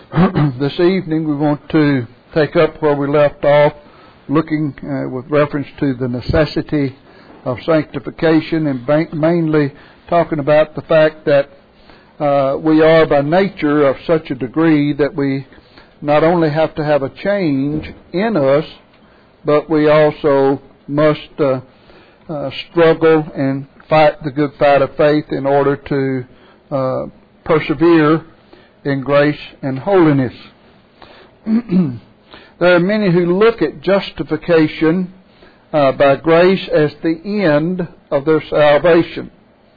This evening we want to take up where we left off, looking with reference to the necessity of sanctification, and mainly talking about the fact that we are by nature of such a degree that we not only have to have a change in us, but we also must struggle and fight the good fight of faith in order to persevere in grace and holiness. There are many who look at justification by grace as the end of their salvation,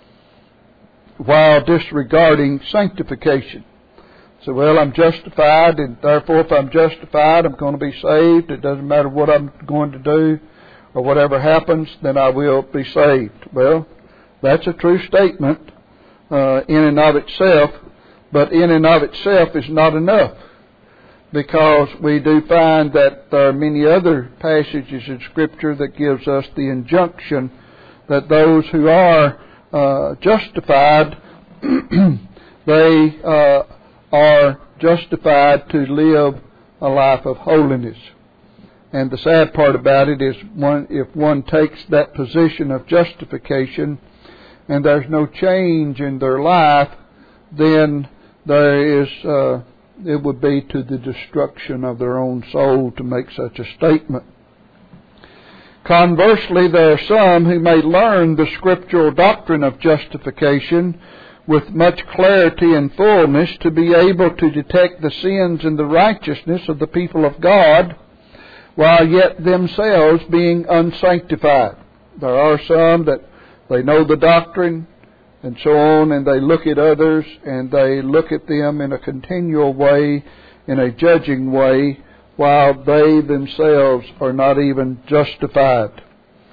while disregarding sanctification. So, well, I'm justified, and therefore if I'm justified, I'm going to be saved. It doesn't matter what I'm going to do or whatever happens, then I will be saved. Well, that's a true statement in and of itself, but in and of itself is not enough, because we do find that there are many other passages in Scripture that gives us the injunction that those who are justified, they are justified to live a life of holiness. And the sad part about it is, if one takes that position of justification and there's no change in their life, then there is it would be to the destruction of their own soul to make such a statement. Conversely, there are some who may learn the scriptural doctrine of justification with much clarity and fullness to be able to detect the sins and the righteousness of the people of God, while yet themselves being unsanctified. There are some that they know the doctrine and so on, and they look at others and they look at them in a continual way, in a judging way, while they themselves are not even justified.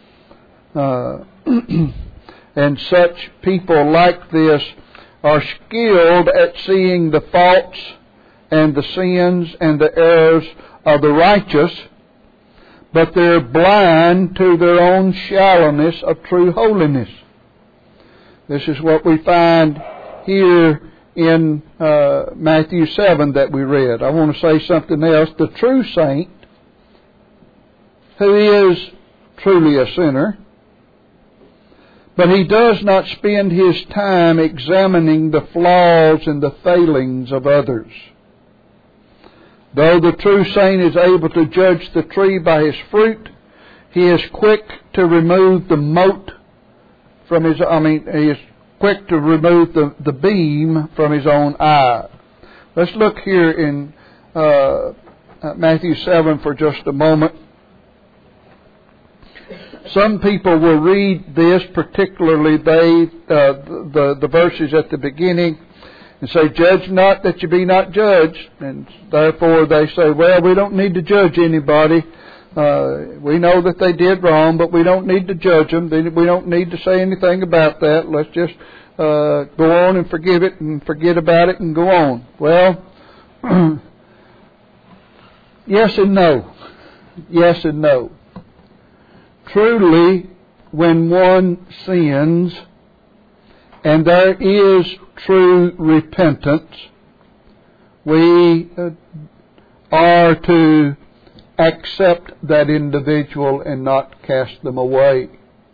And such people like this are skilled at seeing the faults and the sins and the errors of the righteous, but they're blind to their own shallowness of true holiness. This is what we find here in Matthew 7 that we read. I want to say something else. The true saint, who is truly a sinner, but he does not spend his time examining the flaws and the failings of others. Though the true saint is able to judge the tree by his fruit, he is quick to remove the mote from his, he is quick to remove the beam from his own eye. Let's look here in Matthew 7 for just a moment. Some people will read this, particularly the verses at the beginning, and say, "Judge not that you be not judged." And therefore they say, well, we don't need to judge anybody. We know that they did wrong, but we don't need to judge them. We don't need to say anything about that. Let's just go on and forgive it and forget about it and go on. Well, yes and no. Yes and no. Truly, when one sins and there is true repentance, we are to accept that individual and not cast them away.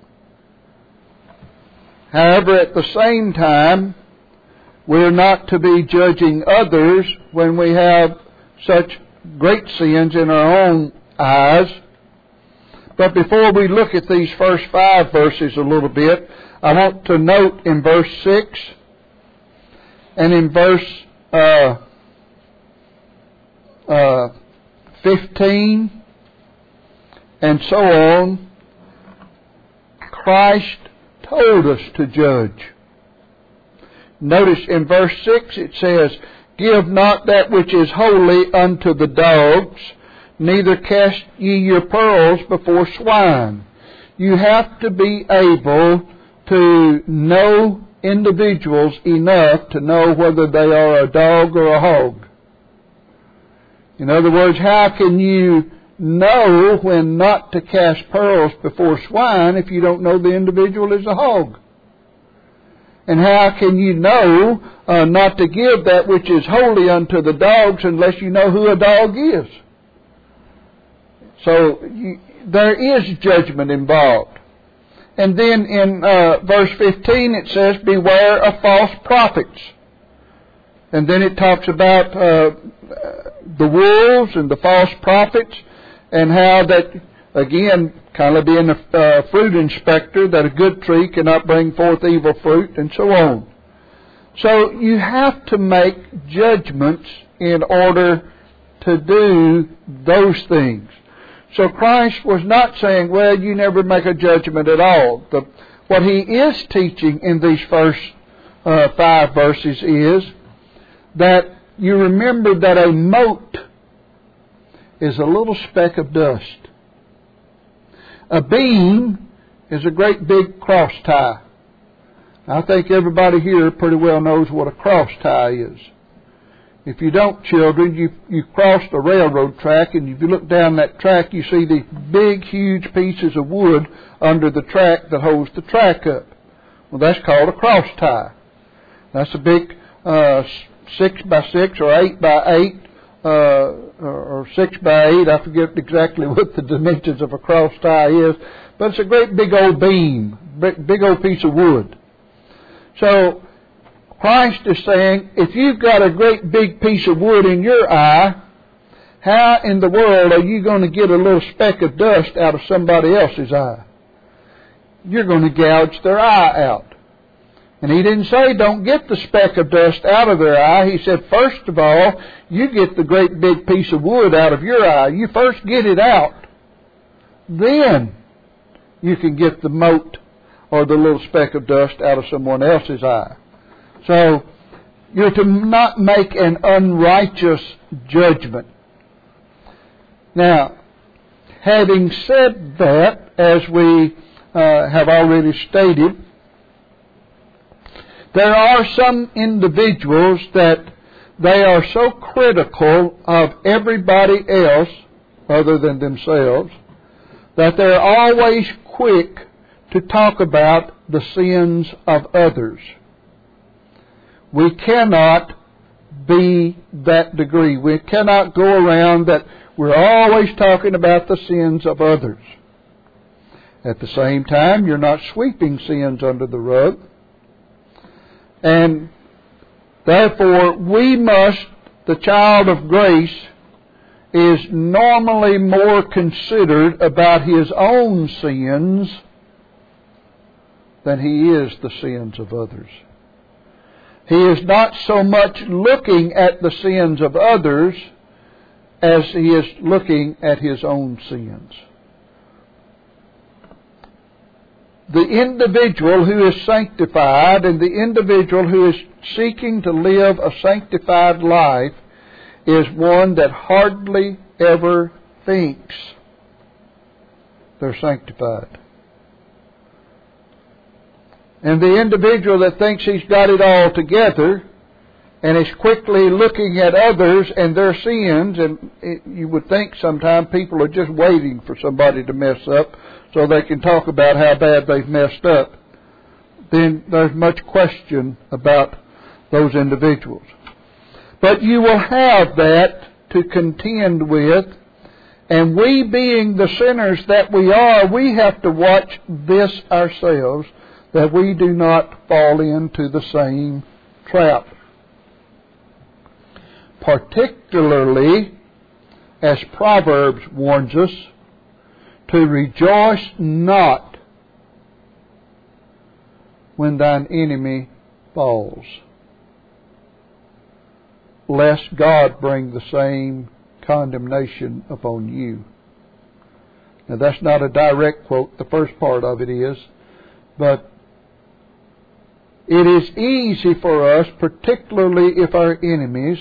However, at the same time, we're not to be judging others when we have such great sins in our own eyes. But before we look at these first 5 verses a little bit, I want to note in verse 6 and in verse 15 and so on, Christ told us to judge. Notice in verse 6 it says, "Give not that which is holy unto the dogs, neither cast ye your pearls before swine." You have to be able to know individuals enough to know whether they are a dog or a hog. In other words, how can you know when not to cast pearls before swine if you don't know the individual is a hog? And how can you know not to give that which is holy unto the dogs unless you know who a dog is? So there is judgment involved. And then in verse 15 it says, beware of false prophets. And then it talks about the wolves and the false prophets, and how that, again, kind of being a fruit inspector, that a good tree cannot bring forth evil fruit, and so on. So you have to make judgments in order to do those things. So Christ was not saying, well, you never make a judgment at all. What He is teaching in these first 5 verses is that you remember that a mote is a little speck of dust. A beam is a great big cross tie. I think everybody here pretty well knows what a cross tie is. If you don't, children, you crossed a railroad track, and if you look down that track, you see these big, huge pieces of wood under the track that holds the track up. Well, that's called a cross tie. That's a big 6x6 or 8x8 or 6x8. I forget exactly what the dimensions of a cross tie is, but it's a great big old beam, big old piece of wood. So Christ is saying, if you've got a great big piece of wood in your eye, how in the world are you going to get a little speck of dust out of somebody else's eye? You're going to gouge their eye out. And He didn't say don't get the speck of dust out of their eye. He said, first of all, you get the great big piece of wood out of your eye. You first get it out. Then you can get the mote or the little speck of dust out of someone else's eye. So you're to not make an unrighteous judgment. Now, having said that, as we have already stated, there are some individuals that they are so critical of everybody else other than themselves that they're always quick to talk about the sins of others. We cannot be that degree. We cannot go around that we're always talking about the sins of others. At the same time, you're not sweeping sins under the rug. And therefore, we must, the child of grace is normally more considered about his own sins than he is the sins of others. He is not so much looking at the sins of others as he is looking at his own sins. The individual who is sanctified and the individual who is seeking to live a sanctified life is one that hardly ever thinks they're sanctified. And the individual that thinks he's got it all together and is quickly looking at others and their sins, and you would think sometimes people are just waiting for somebody to mess up so they can talk about how bad they've messed up, then there's much question about those individuals. But you will have that to contend with, and we being the sinners that we are, we have to watch this ourselves, that we do not fall into the same trap. Particularly, as Proverbs warns us, to rejoice not when thine enemy falls, lest God bring the same condemnation upon you. Now that's not a direct quote, the first part of it is, but it is easy for us, particularly if our enemies,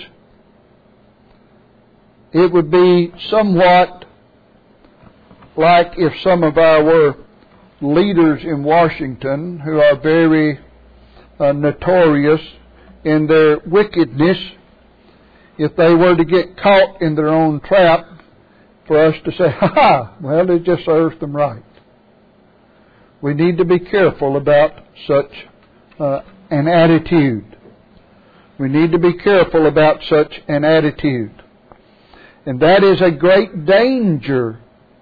it would be somewhat like if some of our leaders in Washington, who are very notorious in their wickedness, if they were to get caught in their own trap, for us to say, ha, well, it just serves them right. We need to be careful about such an attitude. We need to be careful about such an attitude. And that is a great danger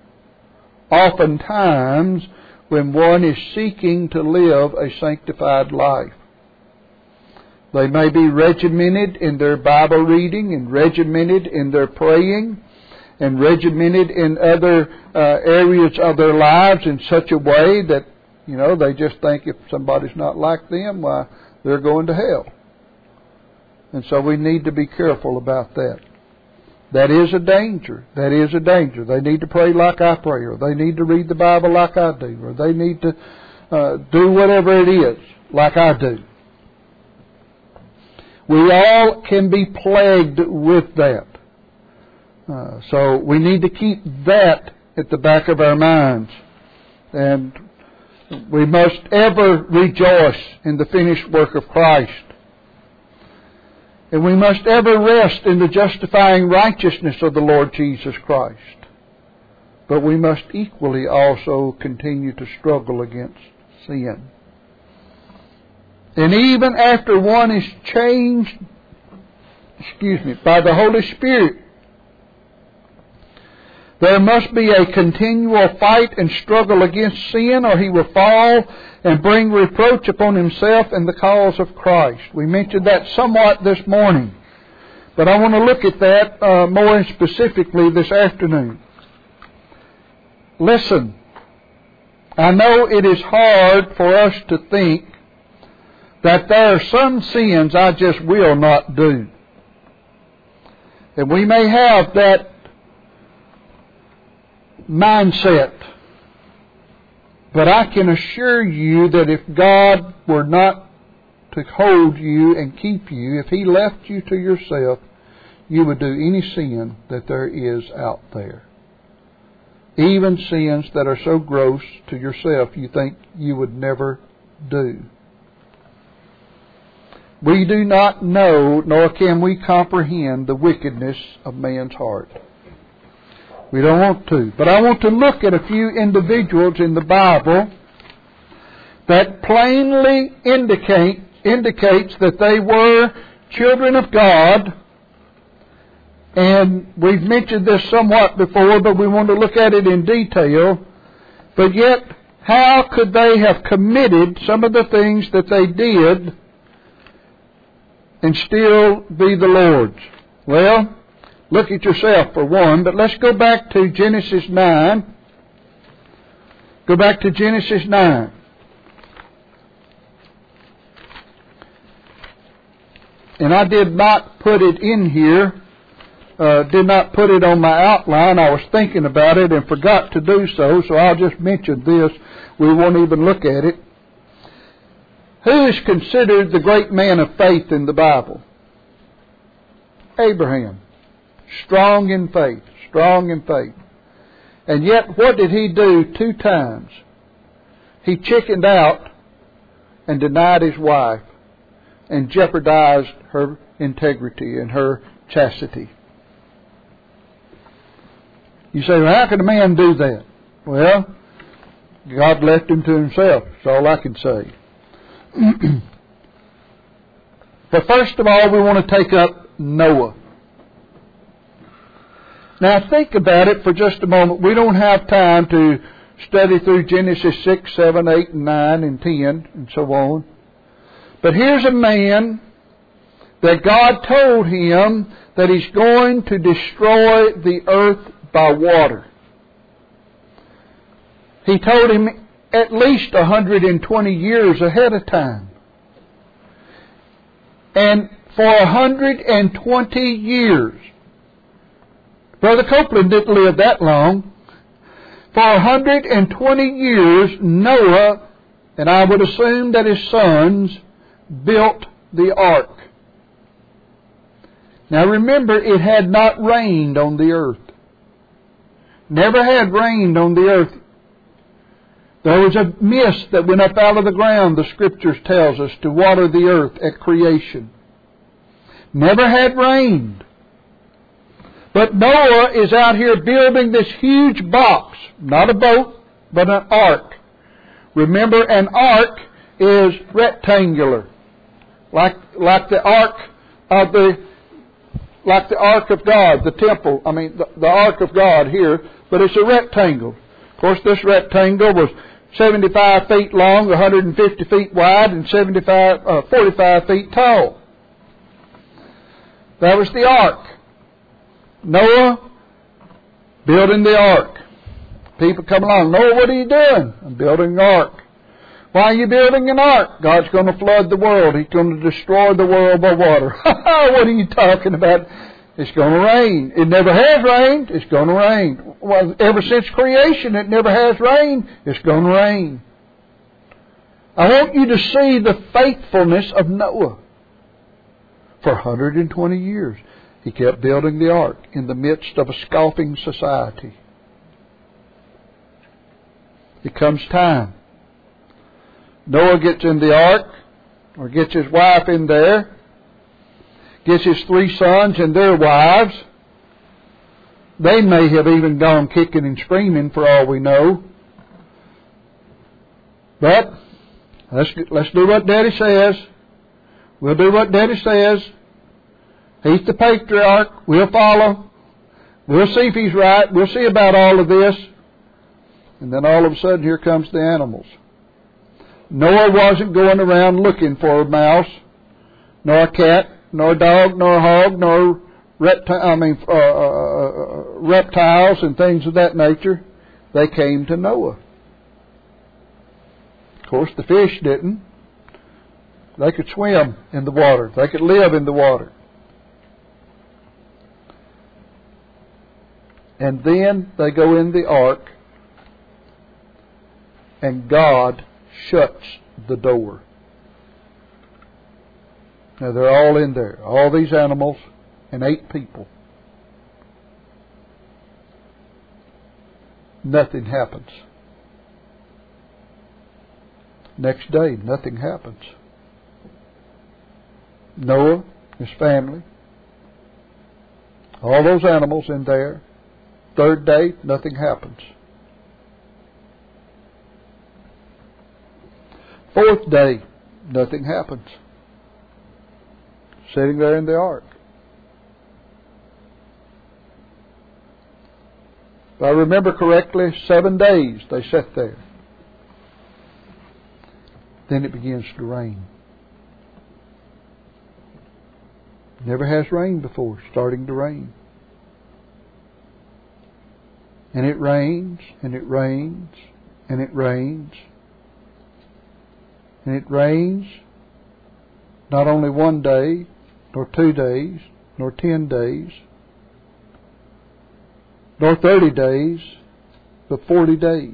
oftentimes when one is seeking to live a sanctified life. They may be regimented in their Bible reading and regimented in their praying and regimented in other areas of their lives in such a way that, they just think if somebody's not like them, why, they're going to hell. And so we need to be careful about that. That is a danger. That is a danger. They need to pray like I pray, or they need to read the Bible like I do, or they need to do whatever it is like I do. We all can be plagued with that. So we need to keep that at the back of our minds. And we must ever rejoice in the finished work of Christ. And we must ever rest in the justifying righteousness of the Lord Jesus Christ. But we must equally also continue to struggle against sin. And even after one is changed, by the Holy Spirit, there must be a continual fight and struggle against sin, or he will fall and bring reproach upon himself and the cause of Christ. We mentioned that somewhat this morning, but I want to look at that more specifically this afternoon. Listen, I know it is hard for us to think that there are some sins I just will not do. And we may have that mindset. But I can assure you that if God were not to hold you and keep you, if He left you to yourself, you would do any sin that there is out there. Even sins that are so gross to yourself you think you would never do. We do not know, nor can we comprehend the wickedness of man's heart. We don't want to. But I want to look at a few individuals in the Bible that plainly indicates that they were children of God. And we've mentioned this somewhat before, but we want to look at it in detail. But yet, how could they have committed some of the things that they did and still be the Lord's? Well, look at yourself for one, but let's go back to Genesis 9. Go back to Genesis 9. And I did not put it in here, did not put it on my outline. I was thinking about it and forgot to do so, so I'll just mention this. We won't even look at it. Who is considered the great man of faith in the Bible? Abraham. Strong in faith. Strong in faith. And yet, what did he do 2 times? He chickened out and denied his wife and jeopardized her integrity and her chastity. You say, well, how can a man do that? Well, God left him to himself. That's all I can say. But first of all, we want to take up Noah. Now think about it for just a moment. We don't have time to study through Genesis 6, 7, 8, and 9, and 10, and so on. But here's a man that God told him that He's going to destroy the earth by water. He told him at least 120 years ahead of time. And for 120 years, Brother Copeland didn't live that long. For 120 years, Noah, and I would assume that his sons, built the ark. Now remember, it had not rained on the earth. Never had rained on the earth. There was a mist that went up out of the ground, the Scriptures tells us, to water the earth at creation. Never had rained. But Noah is out here building this huge box. Not a boat, but an ark. Remember, an ark is rectangular. like the ark of God, the temple. I mean, the ark of God here, but it's a rectangle. Of course, this rectangle was 75 feet long, 150 feet wide, and 45 feet tall. That was the ark. Noah building the ark. People come along, Noah, what are you doing? I'm building an ark. Why are you building an ark? God's going to flood the world. He's going to destroy the world by water. What are you talking about? It's going to rain. It never has rained. It's going to rain. Well, ever since creation, it never has rained. It's going to rain. I want you to see the faithfulness of Noah. For 120 years, he kept building the ark in the midst of a scoffing society. It comes time. Noah gets in the ark, or gets his wife in there, gets his 3 sons and their wives. They may have even gone kicking and screaming for all we know. But let's do what Daddy says. We'll do what Daddy says. He's the patriarch. We'll follow. We'll see if he's right. We'll see about all of this. And then all of a sudden, here comes the animals. Noah wasn't going around looking for a mouse, nor a cat, nor a dog, nor a hog, nor reptiles and things of that nature. They came to Noah. Of course, the fish didn't. They could swim in the water. They could live in the water. And then they go in the ark, and God shuts the door. Now they're all in there. All these animals and 8 people. Nothing happens. Next day, nothing happens. Noah, his family, all those animals in there. 3rd day, nothing happens. 4th day, nothing happens. Sitting there in the ark. If I remember correctly, 7 days they sat there. Then it begins to rain. Never has rained before, starting to rain. And it rains, and it rains, and it rains. And it rains not only 1 day, nor 2 days, nor 10 days, nor 30 days, but 40 days.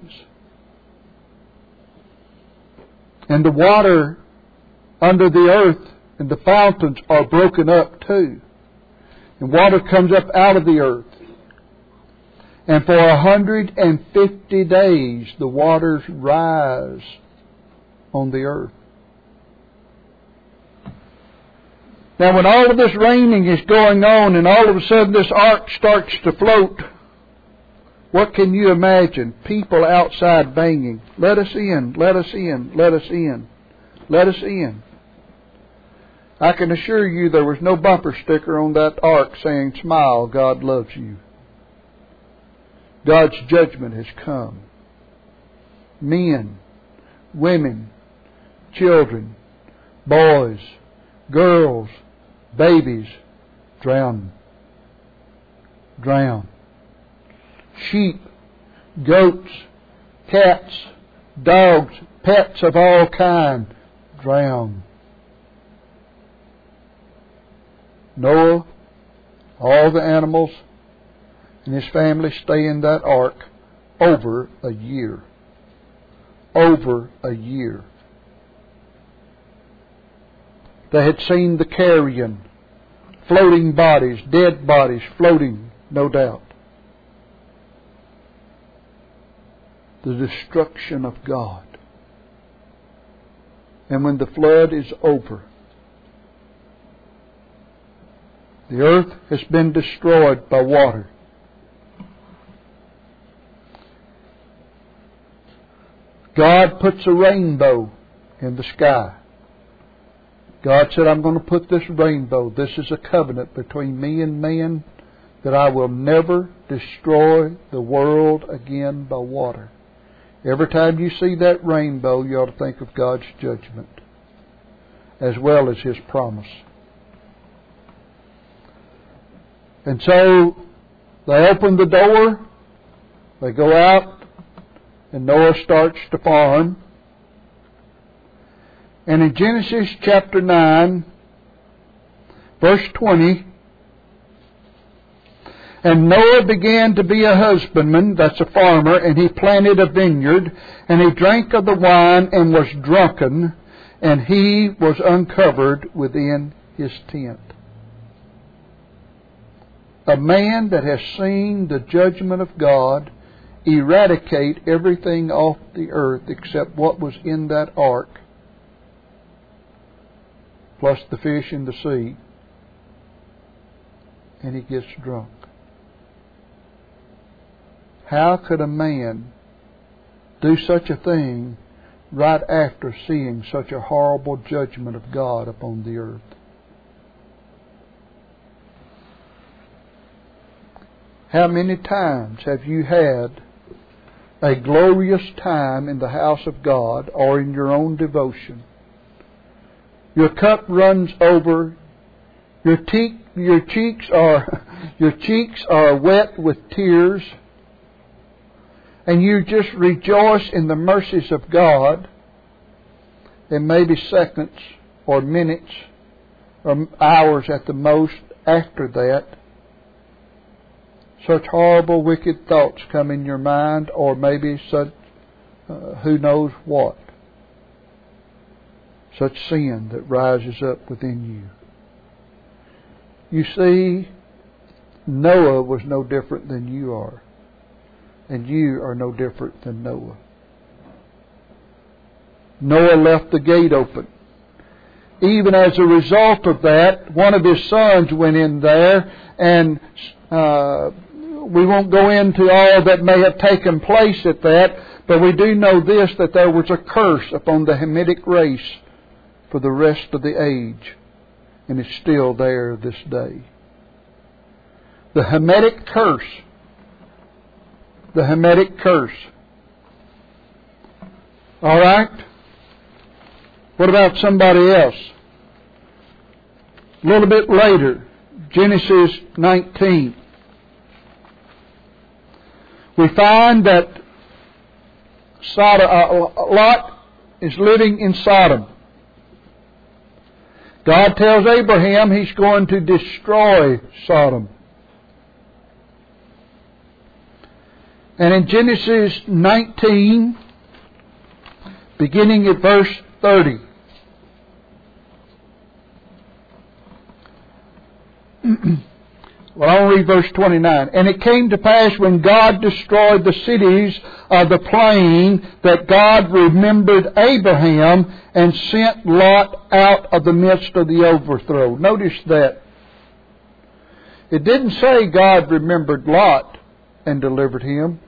And the water under the earth and the fountains are broken up too. And water comes up out of the earth. And for 150 days the waters rise on the earth. Now when all of this raining is going on and all of a sudden this ark starts to float, what can you imagine? People outside banging, "Let us in, let us in, let us in, let us in." I can assure you there was no bumper sticker on that ark saying, "Smile, God loves you." God's judgment has come. Men, women, children, boys, girls, babies, drown. Drown. Sheep, goats, cats, dogs, pets of all kinds, drown. Noah, all the animals, and his family stay in that ark over a year. Over a year. They had seen the carrion, floating bodies, dead bodies floating, no doubt. The destruction of God. And when the flood is over, the earth has been destroyed by water. God puts a rainbow in the sky. God said, I'm going to put this rainbow. This is a covenant between me and man, that I will never destroy the world again by water. Every time you see that rainbow, you ought to think of God's judgment as well as His promise. And so they open the door, they go out, and Noah starts to farm. And in Genesis chapter 9, verse 20, and Noah began to be a husbandman, that's a farmer, and he planted a vineyard, and he drank of the wine and was drunken, and he was uncovered within his tent. A man that has seen the judgment of God eradicate everything off the earth except what was in that ark, plus the fish in the sea, and he gets drunk. How could a man do such a thing right after seeing such a horrible judgment of God upon the earth? How many times have you had a glorious time in the house of God or in your own devotion? Your cup runs over, your cheeks are wet with tears, and you just rejoice in the mercies of God, and maybe seconds or minutes or hours at the most after that, such horrible, wicked thoughts come in your mind, or maybe such, who knows what, such sin that rises up within you. You see, Noah was no different than you are. And you are no different than Noah. Noah left the gate open. Even as a result of that, one of his sons went in there, and we won't go into all that may have taken place at that, but we do know this, that there was a curse upon the Hamitic race for the rest of the age, and it's still there this day. The Hamitic curse. The Hamitic curse. All right? What about somebody else? A little bit later, Genesis 19. We find that Lot is living in Sodom. God tells Abraham He's going to destroy Sodom. And in Genesis 19, beginning at verse 30, well, I'll read verse 29. And it came to pass when God destroyed the cities of the plain that God remembered Abraham and sent Lot out of the midst of the overthrow. Notice that. It didn't say God remembered Lot and delivered him.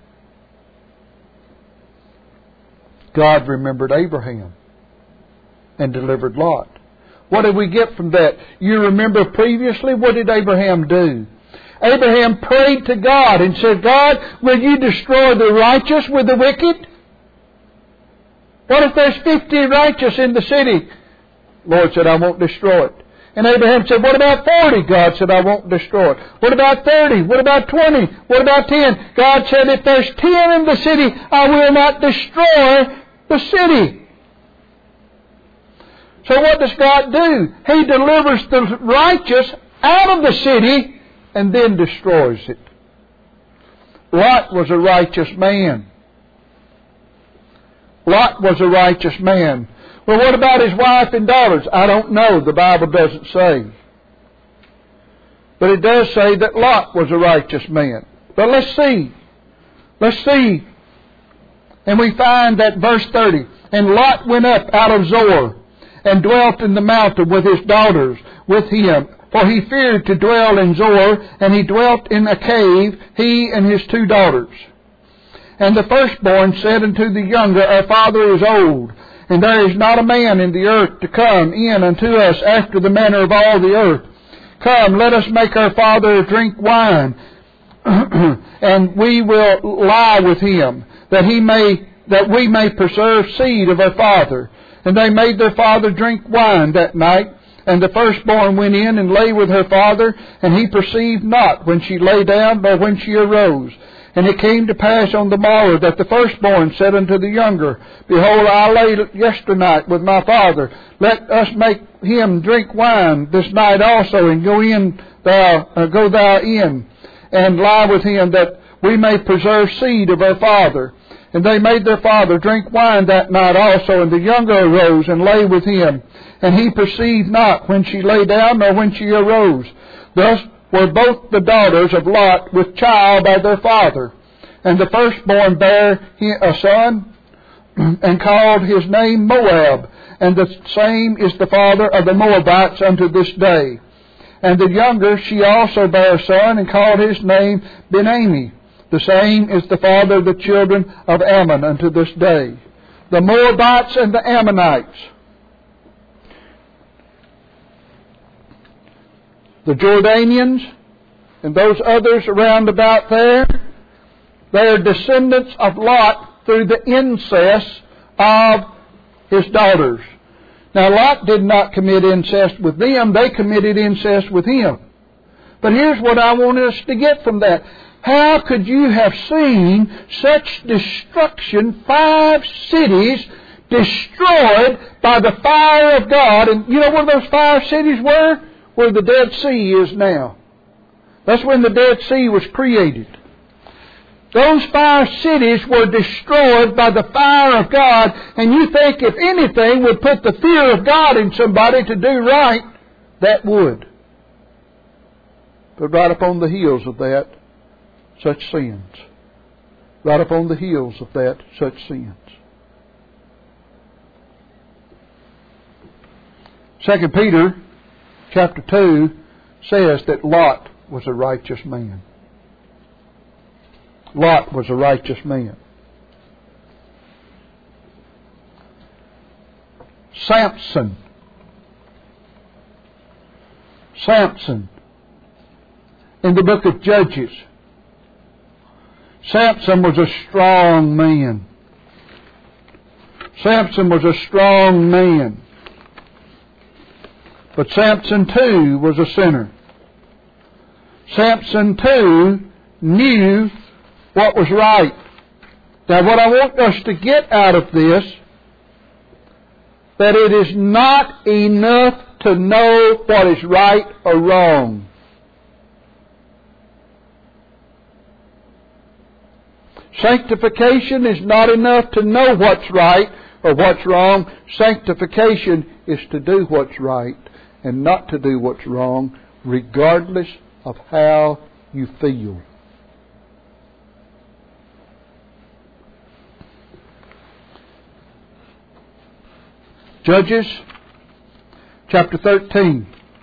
God remembered Abraham and delivered Lot. What did we get from that? You remember previously, what did Abraham do? Abraham prayed to God and said, God, will you destroy the righteous with the wicked? What if there's 50 righteous in the city? Lord said, I won't destroy it. And Abraham said, what about 40? God said, I won't destroy it. What about 30? What about 20? What about 10? God said, if there's 10 in the city, I will not destroy the city. So what does God do? He delivers the righteous out of the city and then destroys it. Lot was a righteous man. Lot was a righteous man. Well, what about his wife and daughters? I don't know. The Bible doesn't say. But it does say that Lot was a righteous man. But let's see. Let's see. And we find that verse 30. And Lot went up out of Zoar and dwelt in the mountain with his daughters with him. For he feared to dwell in Zoar, and he dwelt in a cave, he and his 2 daughters. And the firstborn said unto the younger, Our father is old, And there is not a man in the earth to come in unto us after the manner of all the earth. Come, let us make our father drink wine, and we will lie with him, that we may preserve seed of our father. And they made their father drink wine that night. And the firstborn went in and lay with her father, and he perceived not when she lay down, nor when she arose. And it came to pass on the morrow that the firstborn said unto the younger, Behold, I lay yesternight with my father. Let us make him drink wine this night also, and go thou in, and lie with him, that we may preserve seed of our father. And they made their father drink wine that night also, and the younger arose and lay with him. And he perceived not when she lay down, nor when she arose. Thus were both the daughters of Lot with child by their father. And the firstborn bare a son, and called his name Moab. And the same is the father of the Moabites unto this day. And the younger, she also bare a son, and called his name Ben-Ami. The same is the father of the children of Ammon unto this day. The Moabites and the Ammonites. The Jordanians and those others around about there, they are descendants of Lot through the incest of his daughters. Now, Lot did not commit incest with them. They committed incest with him. But here's what I want us to get from that. How could you have seen such destruction, 5 cities destroyed by the fire of God? And you know where those 5 cities were? Where the Dead Sea is now. That's when the Dead Sea was created. Those 5 cities were destroyed by the fire of God, and you think if anything would put the fear of God in somebody to do right, that would. But right upon the heels of that, such sins. Right upon the heels of that, such sins. 2 Peter chapter 2 says that Lot was a righteous man. Lot was a righteous man. Samson. In the book of Judges. Samson was a strong man. Samson was a strong man. But Samson too was a sinner. Samson too knew what was right. Now what I want us to get out of this, that it is not enough to know what is right or wrong. Sanctification is not enough to know what's right or what's wrong. Sanctification is to do what's right and not to do what's wrong, regardless of how you feel. Judges chapter 13.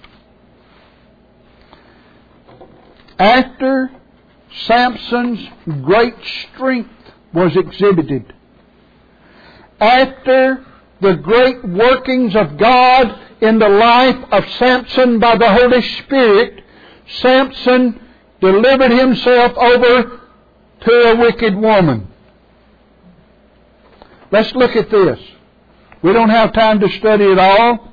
After Samson's great strength was exhibited, after the great workings of God in the life of Samson by the Holy Spirit, Samson delivered himself over to a wicked woman. Let's look at this. We don't have time to study it all.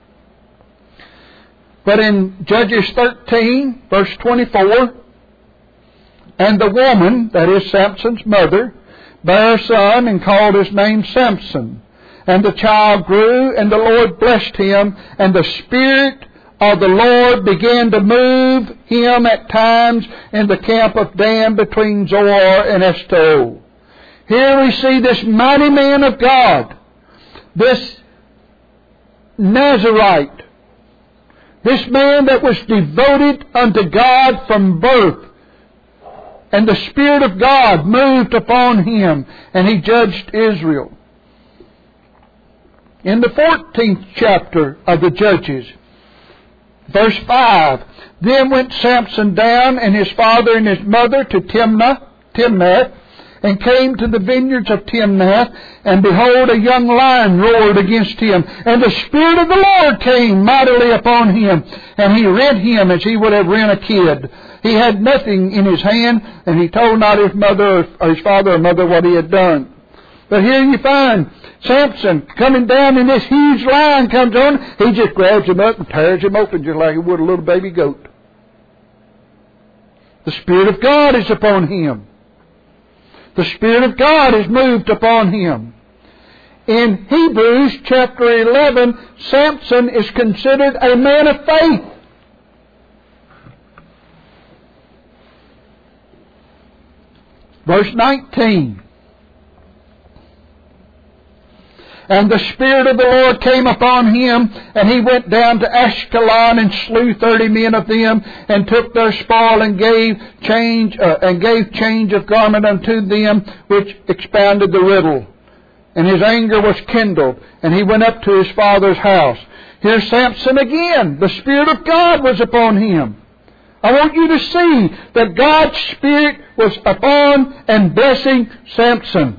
But in Judges 13, verse 24, and the woman, that is Samson's mother, bare a son and called his name Samson. And the child grew, and the Lord blessed him, and the Spirit of the Lord began to move him at times in the camp of Dan between Zoar and Eshtaol. Here we see this mighty man of God, this Nazarite, this man that was devoted unto God from birth. And the Spirit of God moved upon him, and he judged Israel. In the 14th chapter of the Judges, verse 5, then went Samson down, and his father and his mother, to Timnath, and came to the vineyards of Timnath, and behold, a young lion roared against him. And the Spirit of the Lord came mightily upon him, and he rent him as he would have rent a kid. He had nothing in his hand, and he told not his mother or his father or mother what he had done. But here you find Samson coming down, and this huge lion comes on. He just grabs him up and tears him open just like he would a little baby goat. The Spirit of God is upon him. The Spirit of God is moved upon him. In Hebrews chapter 11, Samson is considered a man of faith. Verse 19. And the Spirit of the Lord came upon him, and he went down to Ashkelon and slew 30 men of them, and took their spoil, and gave change of garment unto them, which expounded the riddle. And his anger was kindled, and he went up to his father's house. Here's Samson again. The Spirit of God was upon him. I want you to see that God's Spirit was upon and blessing Samson.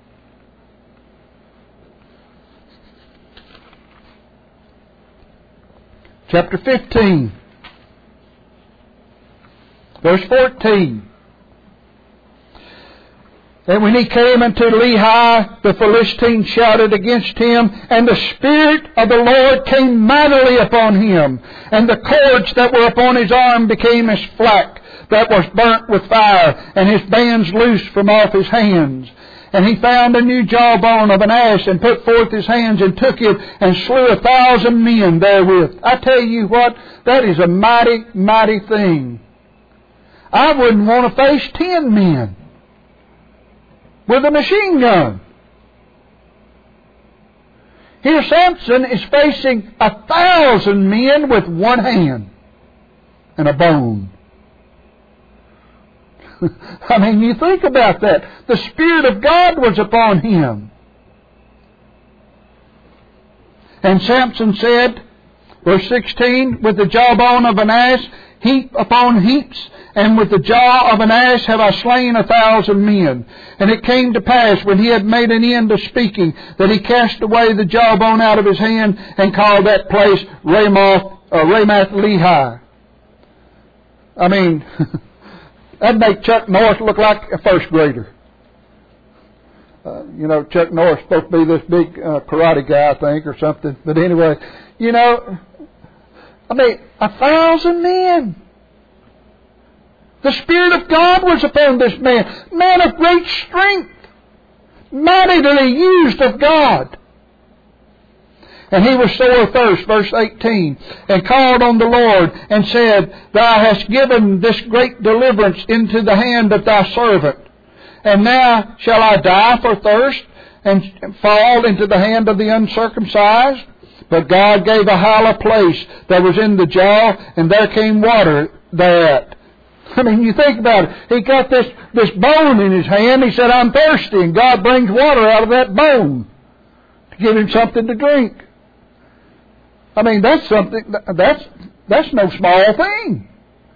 Chapter 15, verse 14. And when he came unto Lehi, the Philistines shouted against him, and the Spirit of the Lord came mightily upon him, and the cords that were upon his arm became as flax that was burnt with fire, and his bands loosed from off his hands. And he found a new jawbone of an ass, and put forth his hands, and took it, and slew 1,000 men therewith. I tell you what, that is a mighty, mighty thing. I wouldn't want to face 10 men with a machine gun. Here Samson is facing 1,000 men with one hand and a bone. I mean, you think about that. The Spirit of God was upon him. And Samson said, verse 16, with the jawbone of an ass, heap upon heaps, and with the jaw of an ass have I slain 1,000 men. And it came to pass, when he had made an end of speaking, that he cast away the jawbone out of his hand, and called that place Ramath Lehi. I mean, that'd make Chuck Norris look like a first grader. Chuck Norris is supposed to be this big karate guy, I think, or something. But anyway, 1,000 men. The Spirit of God was upon this man of great strength, mightily used of God. And he was sore athirst, verse 18, and called on the Lord, and said, Thou hast given this great deliverance into the hand of thy servant. And now shall I die for thirst, and fall into the hand of the uncircumcised? But God gave a hollow place that was in the jaw, and there came water thereat. I mean, you think about it. He got this bone in his hand. He said, I'm thirsty, and God brings water out of that bone to give him something to drink. I mean, that's something, that's no small thing.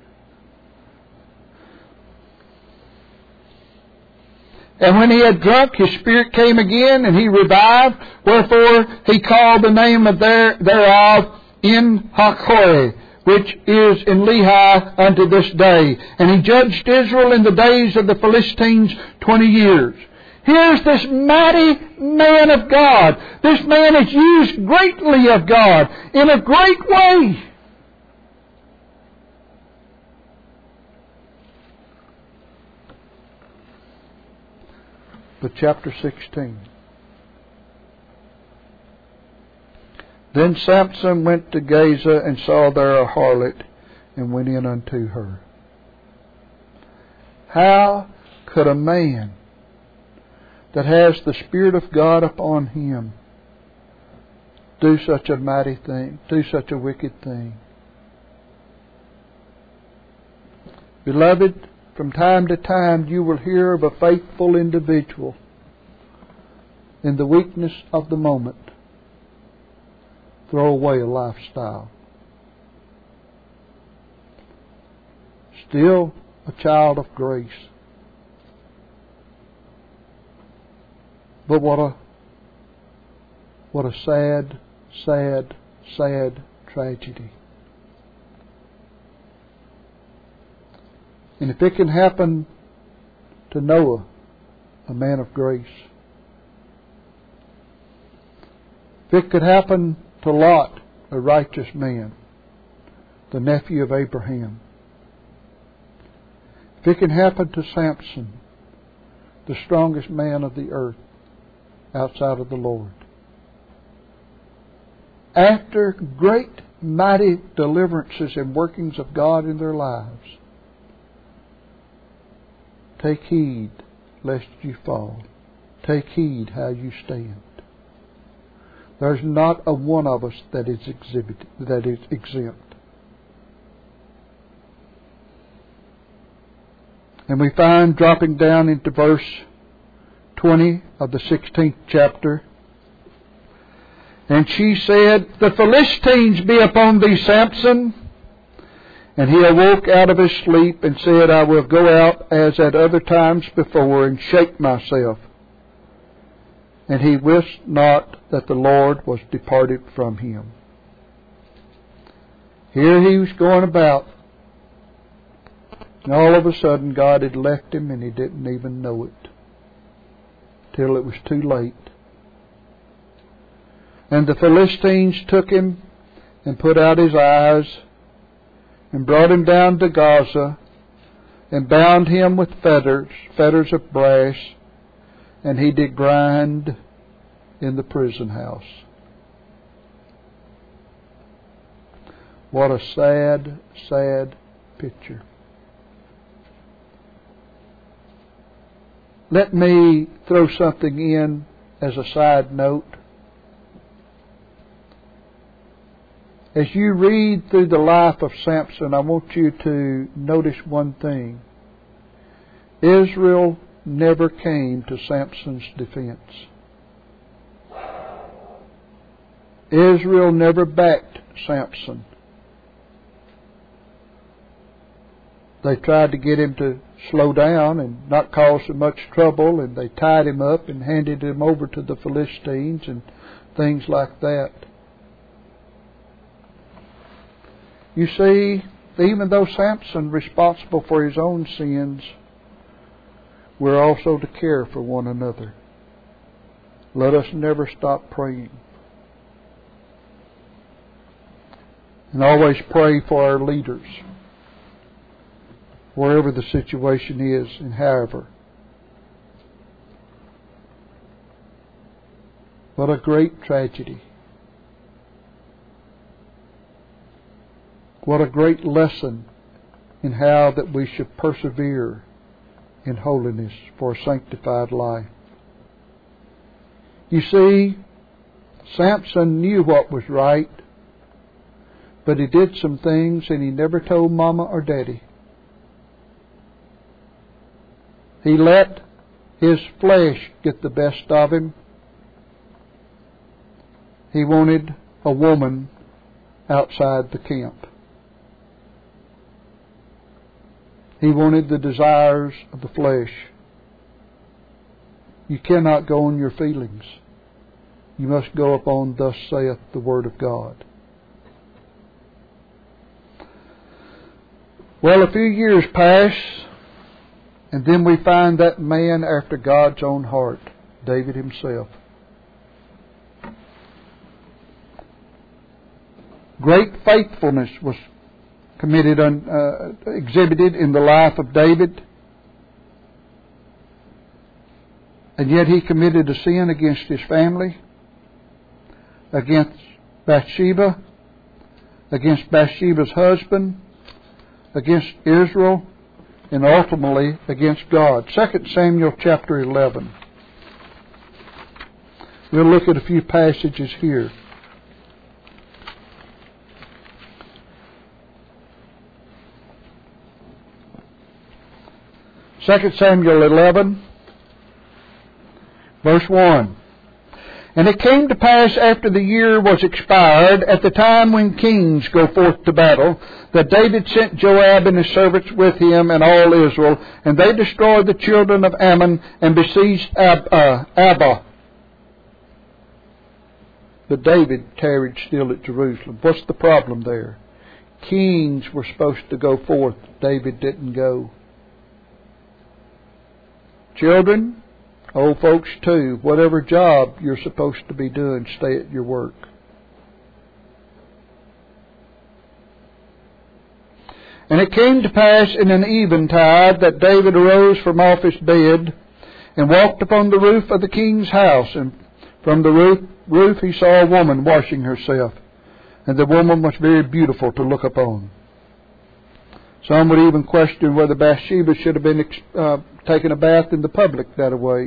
And when he had drunk, his spirit came again, and he revived. Wherefore he called the name of thereof En-hakkore, which is in Lehi unto this day. And he judged Israel in the days of the Philistines 20 years. Here's this mighty man of God. This man is used greatly of God in a great way. But chapter 16. Then Samson went to Gaza, and saw there a harlot, and went in unto her. How could a man that has the Spirit of God upon him do such a mighty thing, do such a wicked thing? Beloved, from time to time you will hear of a faithful individual in the weakness of the moment throw away a lifestyle. Still a child of grace. But what a sad, sad, sad tragedy. And if it can happen to Noah, a man of grace, if it could happen to Lot, a righteous man, the nephew of Abraham, if it can happen to Samson, the strongest man of the earth outside of the Lord, after great, mighty deliverances and workings of God in their lives, take heed lest you fall. Take heed how you stand. There's not a one of us that is exempt. And we find, dropping down into verse 20 of the 16th chapter, and she said, "The Philistines be upon thee, Samson." And he awoke out of his sleep and said, "I will go out as at other times before and shake myself." And he wist not that the Lord was departed from him. Here he was going about, and all of a sudden God had left him and he didn't even know it, till it was too late. And the Philistines took him and put out his eyes and brought him down to Gaza and bound him with fetters of brass, and he did grind in the prison house. What a sad, sad picture. Let me throw something in as a side note. As you read through the life of Samson, I want you to notice one thing. Israel never came to Samson's defense. Israel never backed Samson. They tried to get him to slow down and not cause so much trouble, and they tied him up and handed him over to the Philistines and things like that. You see, even though Samson was responsible for his own sins, we're also to care for one another. Let us never stop praying. And always pray for our leaders, wherever the situation is and however. What a great tragedy. What a great lesson in how that we should persevere in holiness for a sanctified life. You see, Samson knew what was right, but he did some things and he never told Mama or Daddy. He let his flesh get the best of him. He wanted a woman outside the camp. He wanted the desires of the flesh. You cannot go on your feelings. You must go upon thus saith the Word of God. Well, a few years pass, and then we find that man after God's own heart, David himself. Great faithfulness was exhibited in the life of David. And yet he committed a sin against his family, against Bathsheba, against Bathsheba's husband, against Israel, and ultimately against God. 2 Samuel chapter 11. We'll look at a few passages here. 2 Samuel 11, verse 1. And it came to pass after the year was expired, at the time when kings go forth to battle, that David sent Joab and his servants with him and all Israel, and they destroyed the children of Ammon and besieged Abba, But David tarried still at Jerusalem. What's the problem there? Kings were supposed to go forth. David didn't go. Children, old folks too, whatever job you're supposed to be doing, stay at your work. And it came to pass in an eventide that David arose from off his bed and walked upon the roof of the king's house. And from the roof he saw a woman washing herself. And the woman was very beautiful to look upon. Some would even question whether Bathsheba should have been taking a bath in the public that way.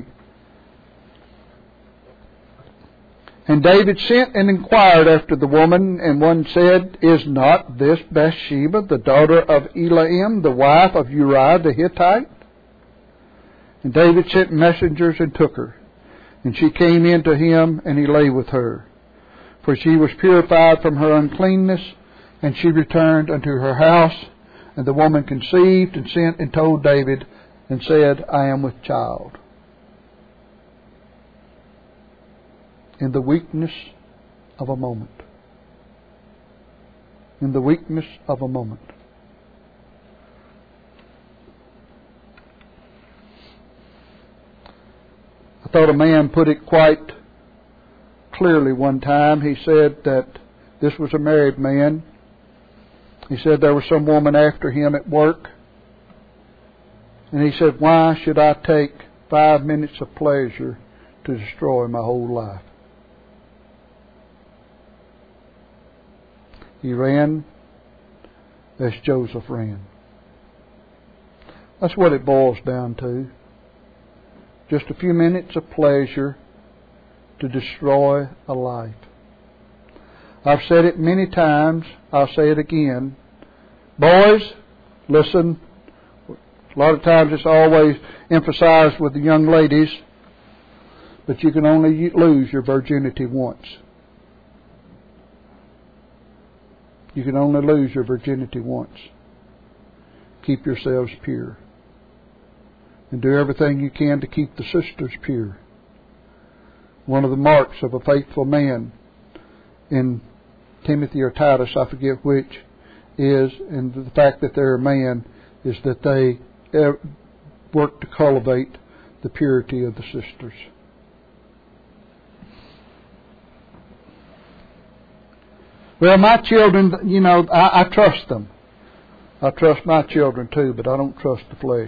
And David sent and inquired after the woman, and one said, Is not this Bathsheba, the daughter of Eliam, the wife of Uriah the Hittite? And David sent messengers and took her. And she came in to him, and he lay with her. For she was purified from her uncleanness, and she returned unto her house. And the woman conceived, and sent and told David, and said, I am with child. In the weakness of a moment. In the weakness of a moment. I thought a man put it quite clearly one time. He said that this was a married man. He said there was some woman after him at work. And he said, why should I take 5 minutes of pleasure to destroy my whole life? He ran as Joseph ran. That's what it boils down to. Just a few minutes of pleasure to destroy a life. I've said it many times. I'll say it again. Boys, listen. A lot of times it's always emphasized with the young ladies, but you can only lose your virginity once. You can only lose your virginity once. Keep yourselves pure. And do everything you can to keep the sisters pure. One of the marks of a faithful man in Timothy or Titus, I forget which, is, and the fact that they're a man, is that they work to cultivate the purity of the sisters. Well, my children, I trust them. I trust my children too, but I don't trust the flesh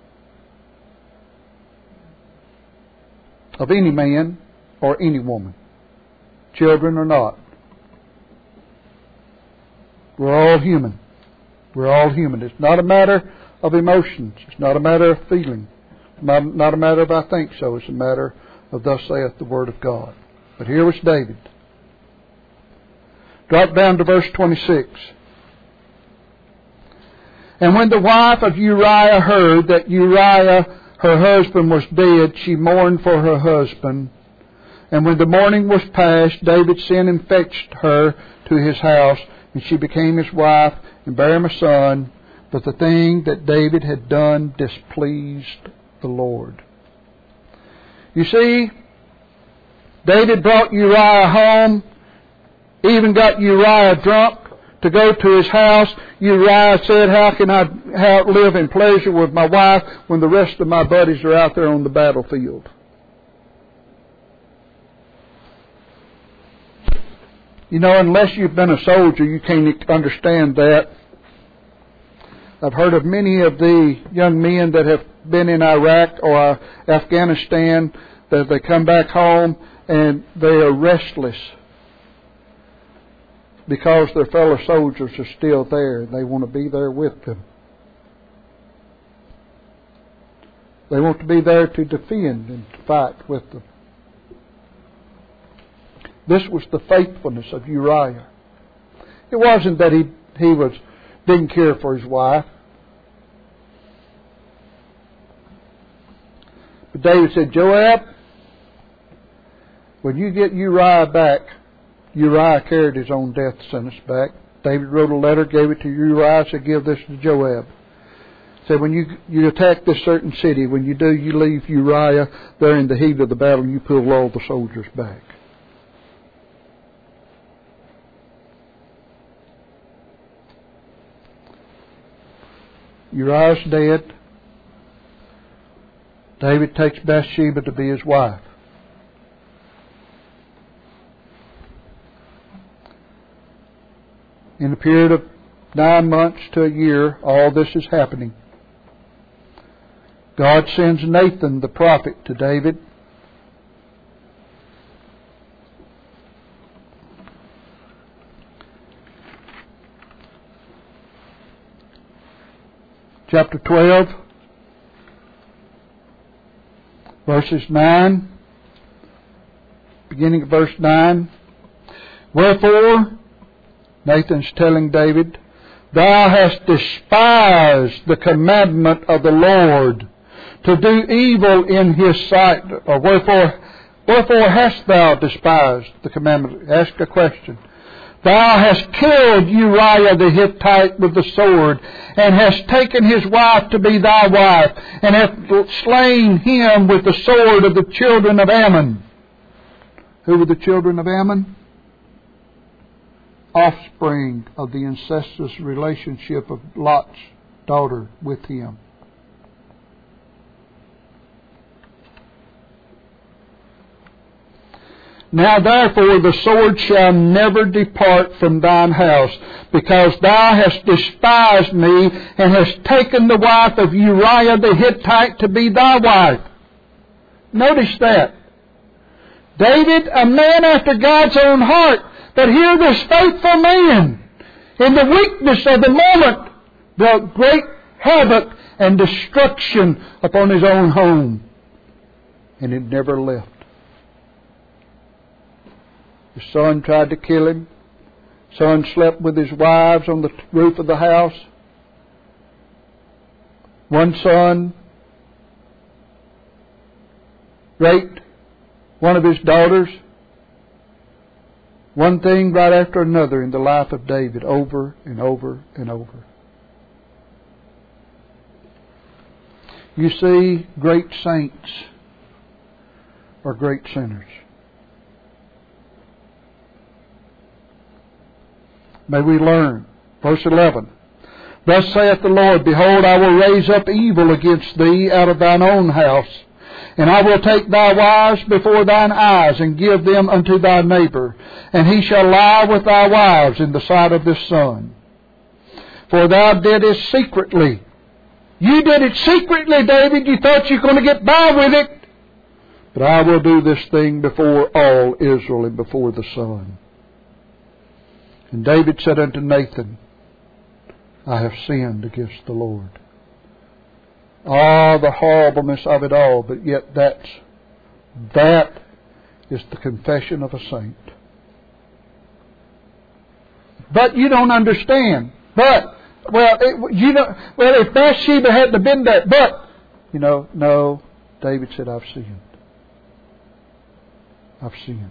of any man or any woman, children or not. We're all human. We're all human. It's not a matter of emotions. It's not a matter of feeling. Not a matter of I think so. It's a matter of thus saith the Word of God. But here was David. Drop down to verse 26. And when the wife of Uriah heard that Uriah, her husband, was dead, she mourned for her husband. And when the mourning was past, David sent and fetched her to his house, and she became his wife, and bare him a son. But the thing that David had done displeased the Lord. You see, David brought Uriah home, even got Uriah drunk to go to his house. Uriah said, how can I live in pleasure with my wife when the rest of my buddies are out there on the battlefield? Unless you've been a soldier, you can't understand that. I've heard of many of the young men that have been in Iraq or Afghanistan, that they come back home and they are restless because their fellow soldiers are still there. They want to be there with them. They want to be there to defend and to fight with them. This was the faithfulness of Uriah. It wasn't that he didn't care for his wife. But David said, Joab, when you get Uriah back, Uriah carried his own death sentence back. David wrote a letter, gave it to Uriah, said, give this to Joab. Said, when you attack this certain city, when you do, you leave Uriah there in the heat of the battle, and you pull all the soldiers back. Uriah's dead. David takes Bathsheba to be his wife. In a period of 9 months to a year, all this is happening. God sends Nathan the prophet to David. Chapter 12, verses 9, beginning of verse 9. Wherefore, Nathan's telling David, thou hast despised the commandment of the Lord, to do evil in his sight. Or wherefore hast thou despised the commandment? Ask a question. Thou hast killed Uriah the Hittite with the sword, and hast taken his wife to be thy wife, and hast slain him with the sword of the children of Ammon. Who were the children of Ammon? Offspring of the incestuous relationship of Lot's daughter with him. Now therefore the sword shall never depart from thine house, because thou hast despised me, and hast taken the wife of Uriah the Hittite to be thy wife. Notice that. David, a man after God's own heart, but here this faithful man, in the weakness of the moment, brought great havoc and destruction upon his own home. And it never left. His son tried to kill him. Son slept with his wives on the roof of the house. One son raped one of his daughters. One thing right after another in the life of David, over and over and over. You see, great saints are great sinners. May we learn. Verse 11. Thus saith the Lord, Behold, I will raise up evil against thee out of thine own house, and I will take thy wives before thine eyes, and give them unto thy neighbor, and he shall lie with thy wives in the sight of this sun. For thou didst secretly. You did it secretly, David. You thought you were going to get by with it. But I will do this thing before all Israel and before the sun. And David said unto Nathan, I have sinned against the Lord. Ah, the horribleness of it all, but yet that is the confession of a saint. But you don't understand. If Bathsheba hadn't been there, no, David said, I've sinned. I've sinned.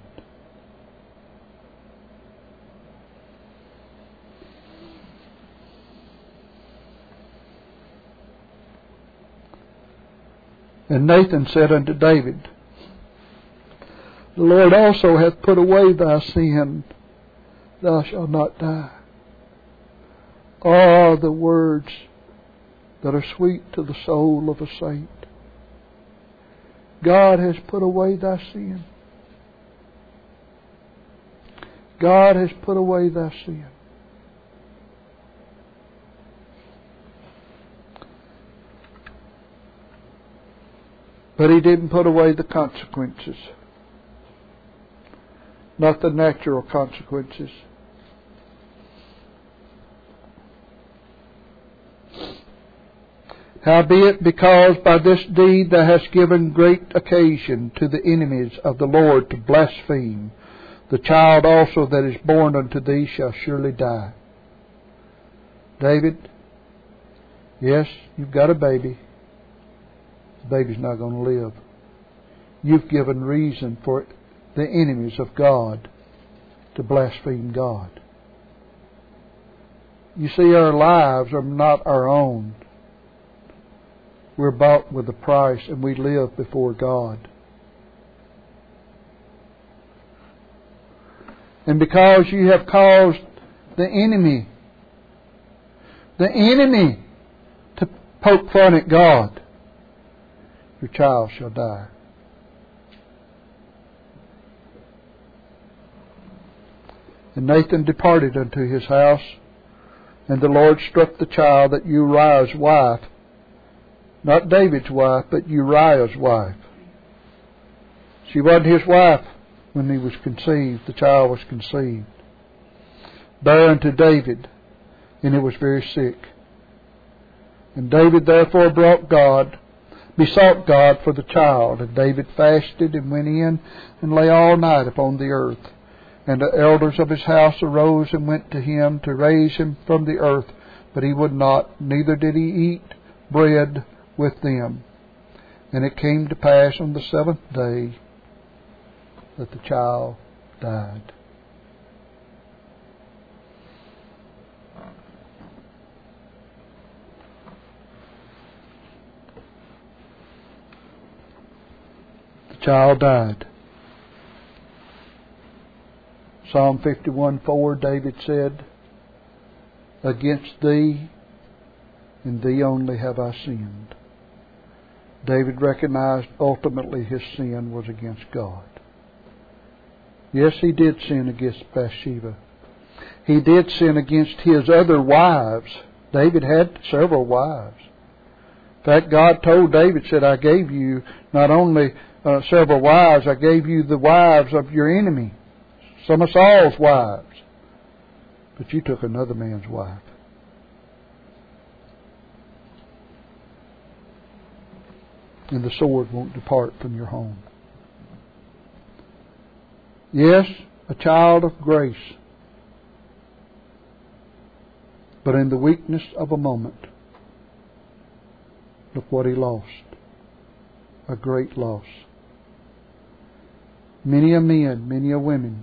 And Nathan said unto David, The Lord also hath put away thy sin. Thou shalt not die. Ah, the words that are sweet to the soul of a saint. God has put away thy sin. God has put away thy sin. But He didn't put away the consequences. Not the natural consequences. Howbeit, because by this deed thou hast given great occasion to the enemies of the Lord to blaspheme, the child also that is born unto thee shall surely die. David, yes, you've got a baby. The baby's not going to live. You've given reason for the enemies of God to blaspheme God. You see, our lives are not our own. We're bought with a price, and we live before God. And because you have caused the enemy to poke fun at God, your child shall die. And Nathan departed unto his house, and the Lord struck the child that Uriah's wife, not David's wife, but Uriah's wife. She wasn't his wife when he was conceived. The child was conceived. Bare unto David, and it was very sick. And David therefore besought God for the child. And David fasted and went in and lay all night upon the earth. And the elders of his house arose and went to him to raise him from the earth. But he would not, neither did he eat bread with them. And it came to pass on the 7th day that the child died. The child died. Psalm 51:4, David said, Against thee, and thee only have I sinned. David recognized ultimately his sin was against God. Yes, he did sin against Bathsheba. He did sin against his other wives. David had several wives. In fact, God told David, said, I gave you not only several wives, I gave you the wives of your enemy. Some of Saul's wives. But you took another man's wife. And the sword won't depart from your home. Yes, a child of grace. But in the weakness of a moment, look what he lost. A great loss. Many a man, many a women,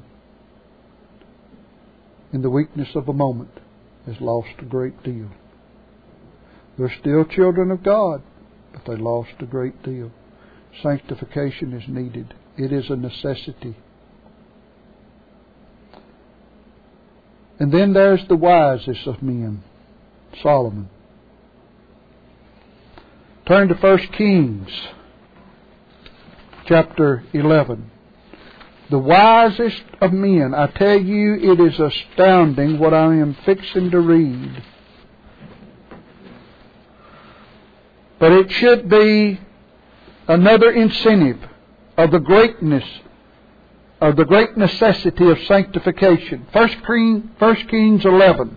in the weakness of a moment, has lost a great deal. They're still children of God, but they lost a great deal. Sanctification is needed. It is a necessity. And then there's the wisest of men, Solomon. Turn to 1 Kings, chapter 11. The wisest of men. I tell you, it is astounding what I am fixing to read. But it should be another incentive of the greatness, of the great necessity of sanctification. 1 Kings 11.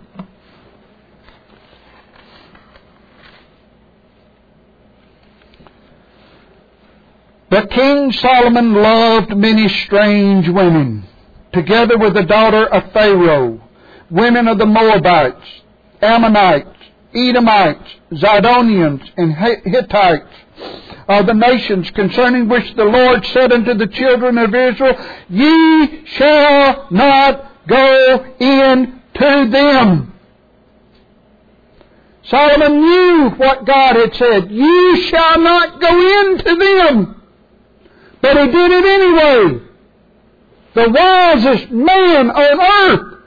But King Solomon loved many strange women, together with the daughter of Pharaoh, women of the Moabites, Ammonites, Edomites, Zidonians, and Hittites, of the nations concerning which the Lord said unto the children of Israel, Ye shall not go in to them. Solomon knew what God had said. You shall not go into them. But he did it anyway. The wisest man on earth.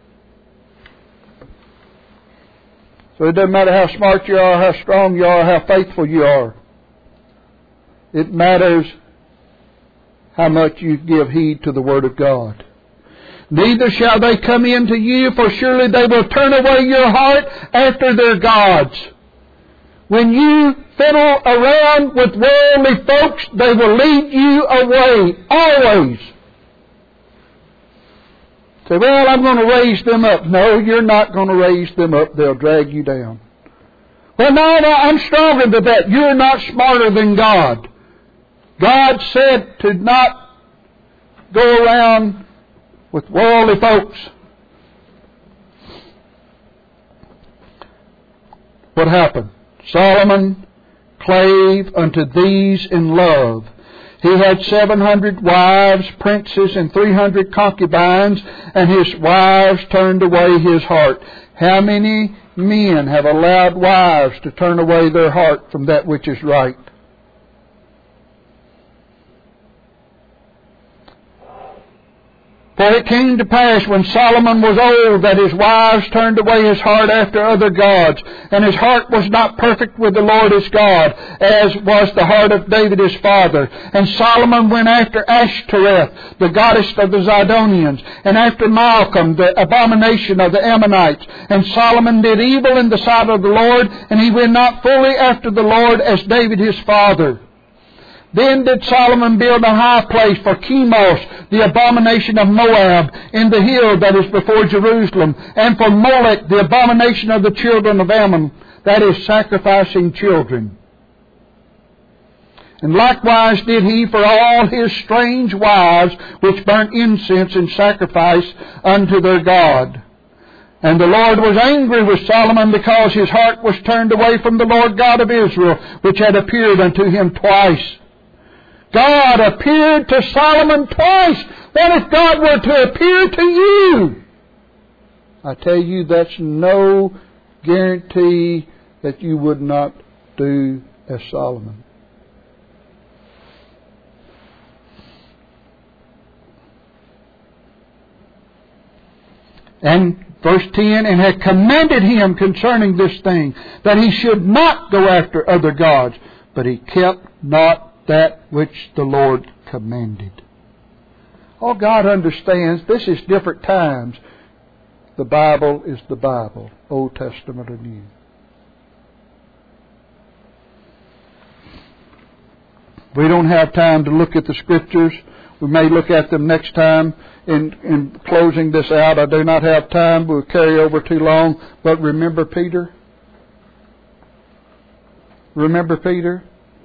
So it doesn't matter how smart you are, how strong you are, how faithful you are. It matters how much you give heed to the Word of God. Neither shall they come in to you, for surely they will turn away your heart after their gods. When you fiddle around with worldly folks, they will lead you away, always. Say, well, I'm going to raise them up. No, you're not going to raise them up. They'll drag you down. Well, no, I'm stronger than that. You're not smarter than God. God said to not go around with worldly folks. What happened? Solomon clave unto these in love. He had 700 wives, princes, and 300 concubines, and his wives turned away his heart. How many men have allowed wives to turn away their heart from that which is right? For it came to pass when Solomon was old that his wives turned away his heart after other gods, and his heart was not perfect with the Lord his God, as was the heart of David his father. And Solomon went after Ashtoreth, the goddess of the Zidonians, and after Malcham, the abomination of the Ammonites. And Solomon did evil in the sight of the Lord, and he went not fully after the Lord as David his father. Then did Solomon build a high place for Chemosh, the abomination of Moab, in the hill that is before Jerusalem, and for Molech, the abomination of the children of Ammon, that is, sacrificing children. And likewise did he for all his strange wives, which burnt incense and sacrifice unto their God. And the Lord was angry with Solomon, because his heart was turned away from the Lord God of Israel, which had appeared unto him twice. God appeared to Solomon twice. What if God were to appear to you? I tell you, that's no guarantee that you would not do as Solomon. And verse 10, and had commanded him concerning this thing, that he should not go after other gods, but he kept not that which the Lord commanded. Oh, God understands this is different times. The Bible is the Bible, Old Testament or New. We don't have time to look at the Scriptures. We may look at them next time. In closing this out, I do not have time. We'll carry over too long. But remember Peter? Remember Peter?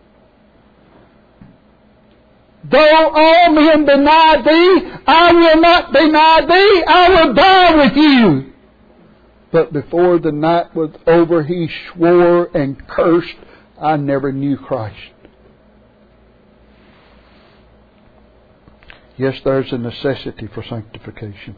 Though all men deny thee, I will not deny thee. I will die with you. But before the night was over, he swore and cursed, I never knew Christ. Yes, there's a necessity for sanctification.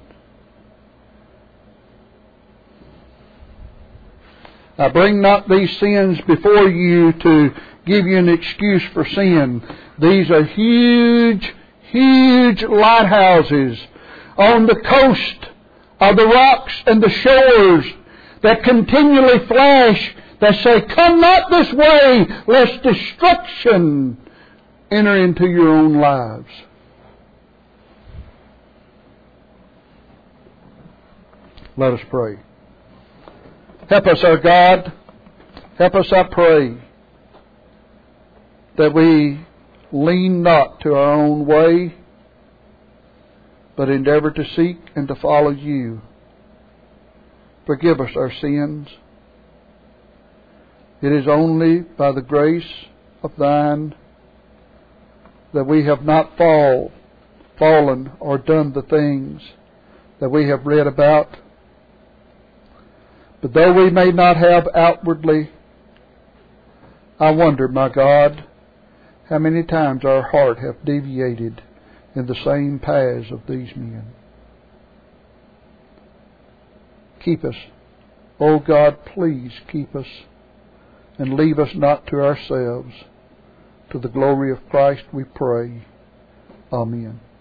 I bring not these sins before you to give you an excuse for sin. These are huge, huge lighthouses on the coast of the rocks and the shores that continually flash, that say, come not this way, lest destruction enter into your own lives. Let us pray. Help us, our God. Help us, I pray, that we lean not to our own way, but endeavor to seek and to follow you. Forgive us our sins. It is only by the grace of thine that we have not fallen or done the things that we have read about. But though we may not have outwardly, I wonder, my God, how many times our heart hath deviated in the same paths of these men. Keep us. O God, please keep us, and leave us not to ourselves. To the glory of Christ we pray. Amen.